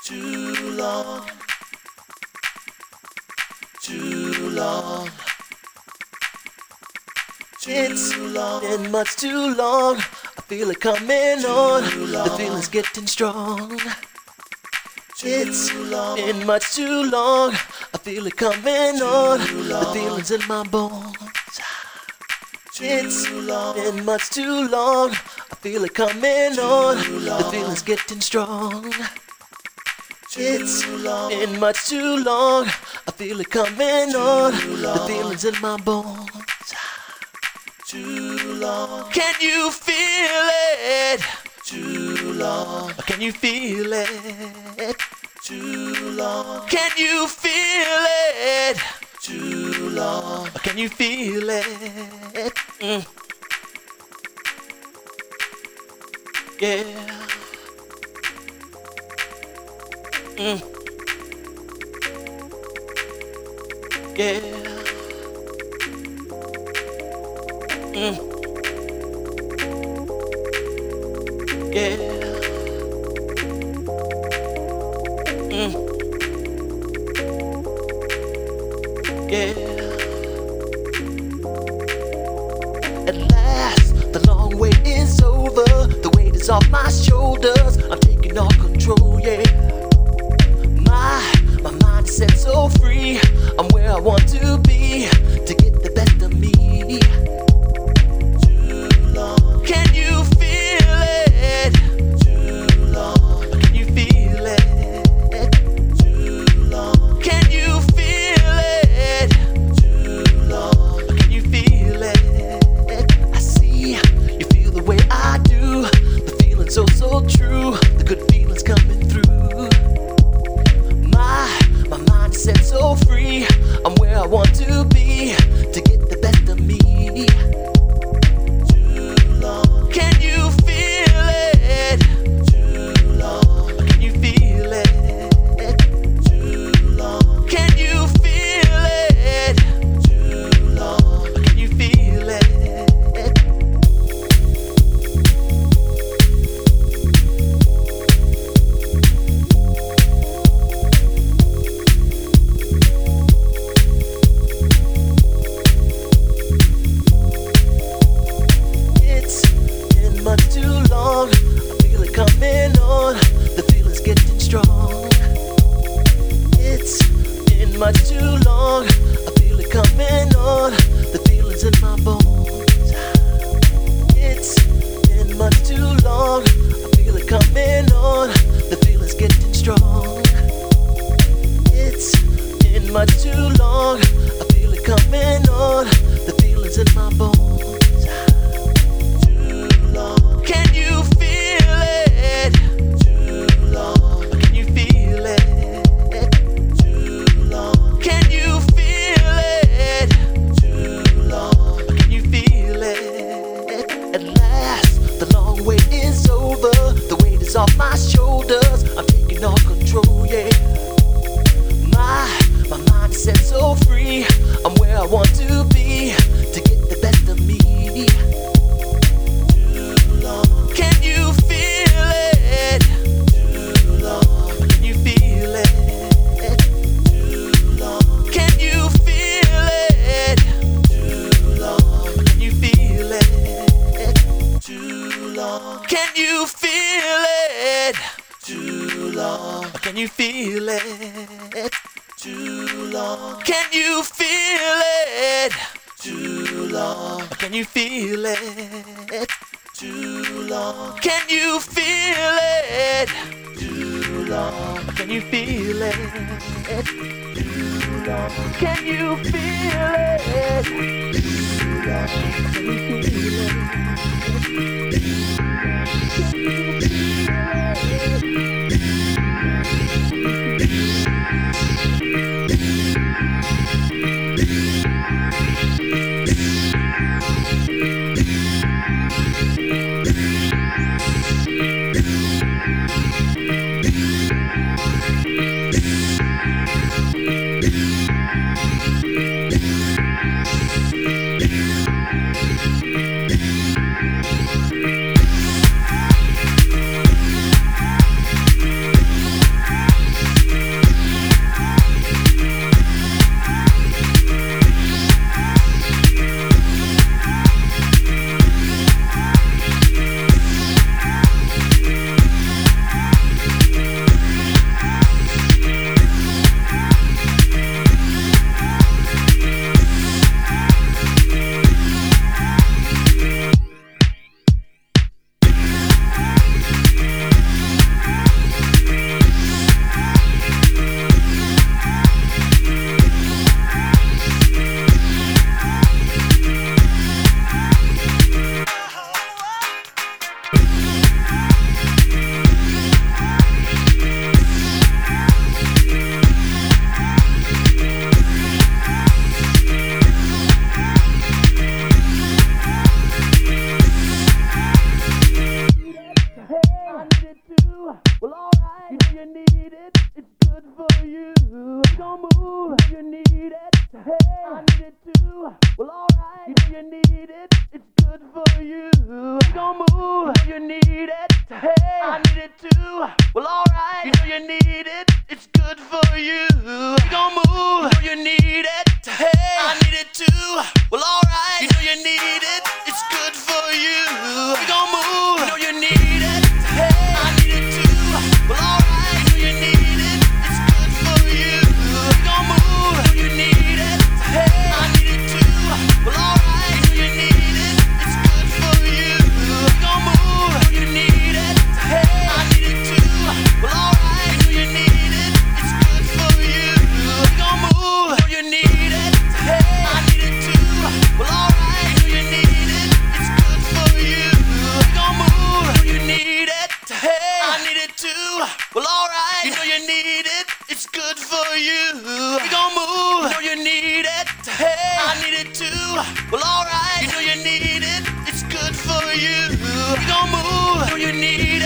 Too long, too long. It's been much too long. I feel it coming on. The feeling's getting strong. It's been much too long. I feel it coming on. The feeling's in my bones. It's been much too long. I feel it coming on. The feeling's getting strong. It's been much too long. I feel it coming on. The feeling's in my bones. Too long. Can you feel it? Too long. Can you feel it? Too long. Can you feel it? Too long. Can you feel it? Yeah. Yeah. Yeah. Yeah. At last, the long wait is over. The weight is off my shoulders. I'm taking all control, yeah. My mind is set so free. I'm where I want to be to get the best of me. Too long. Can you feel it? Too long. Can you feel it? Too long. Can you feel it? Too long. Can you feel it? I see you feel the way I do. The feeling so true. The good feeling's coming through. My mind is set so free. I'm where I want to be to get the best of me. Too long. Can you feel it? Too long. Can you feel it? Too long. Can you feel it? Too long. Can you feel it? Much too long, I feel it coming on. The feeling's getting strong. It's been much too long, I feel it coming on. The feeling's in my bones. It's been much too long, I feel it coming on. The feeling's getting strong. It's been much too long, I feel it coming on. The feeling's in my bones. Can you feel it? Too long. Can you feel it? Too long. Can you feel it? Too long. Can you feel it? At last, the long wait is over. The weight is off my shoulders. I'm taking all control, yeah. My mind is set so free. I'm where I want to be to get the best of me. Can you feel it? Too long. Can you feel it? Too long. Can you feel it? Too long. Can you feel it? Too long. Can you feel it? Too long. Can you feel it? Too long. Can you feel it? Too long. Can you feel it? Too long. Can you feel it? Too long. Can you feel it? Too long. Can you feel it? Too long. Can you feel it? Can you feel it? you need it. It's good for you. You gon' move. You know you need it. Hey, I need it too. Well, alright. You know you need it. It's good for you. You gon' move. You know you need it. Hey, I need it too. Well, alright. You know you need it. It's good for you. You gon' move. You know you need it. Hey, I need it too. Well, alright. You know you need it. It's good for you. You gon' move. You know you need it. Hey, I need it too. Well, alright. You know you need it. It's good for you. You gon' move. You know you need it. Hey, I need it too. Well, alright. You know you need it. It's good for you. You gon' move. You know you need it. Hey, I need it too. Well, alright. You know you need it. It's good for you. You gon' move. You know you need it. Hey, I need it too. Well, alright. You know you need it. It's good for you. You gon' move. You know you need it.